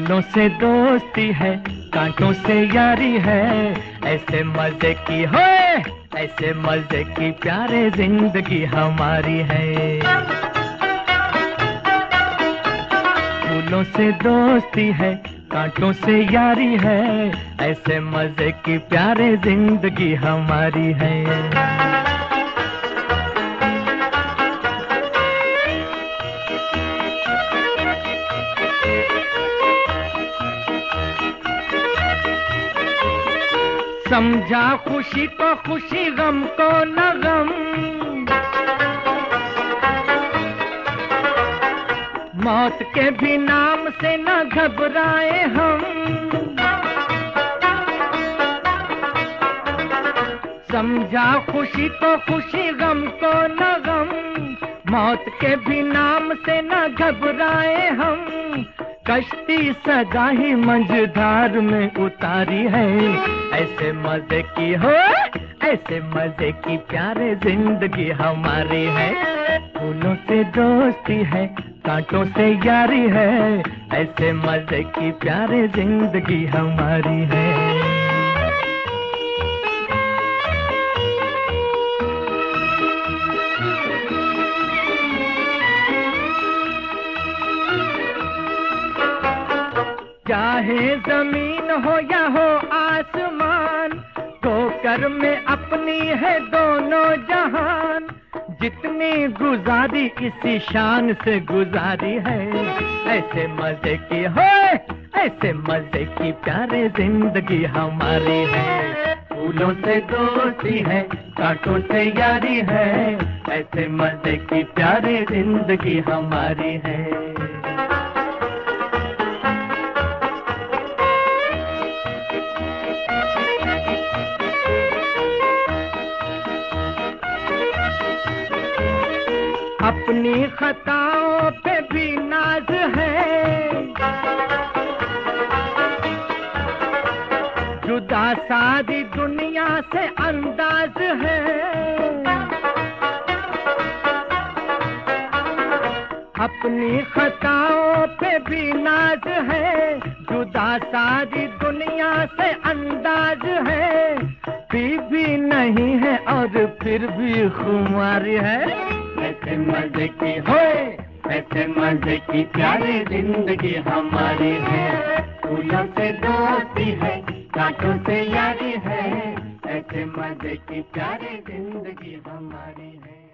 फूलों से दोस्ती है, कांटों से यारी है, ऐसे मजे की हो, ऐसे मजे की प्यारे जिंदगी हमारी है। फूलों से दोस्ती है, कांटों से यारी है, ऐसे मजे की प्यारे जिंदगी हमारी है। समझा खुशी को खुशी, गम को न गम, मौत के भी नाम से न घबराए हम। समझा खुशी को खुशी, गम को न गम, मौत के भी नाम से न घबराए हम। कश्ती सदा ही मंझधार में उतारी है, ऐसे मजे की हो, ऐसे मजे की प्यारे जिंदगी हमारी है। फूलों से दोस्ती है, कांटों से यारी है, ऐसे मजे की प्यारे जिंदगी हमारी है। चाहे जमीन हो या हो आसमान, ठोकर में अपनी है दोनों जहान। जितनी गुजारी इसी शान से गुजारी है, ऐसे मजे की हो, ऐसे मजे की प्यारे जिंदगी हमारी है। फूलों से दोस्ती है, कांटों से यारी है, ऐसे मजे की प्यारे जिंदगी हमारी है। अपनी खताओं पे भी नाज है, जुदा सारी दुनिया से अंदाज है। अपनी खताओं पे भी नाज है, जुदा सारी दुनिया से अंदाज है। बीवी नहीं है और फिर भी खुमारी है, ऐसे मजे की हो, ऐसे मजे की प्यारी जिंदगी हमारी है। फूलों से दोस्ती है, कांटों से यारी है, ऐसे मजे की प्यारी जिंदगी हमारी है।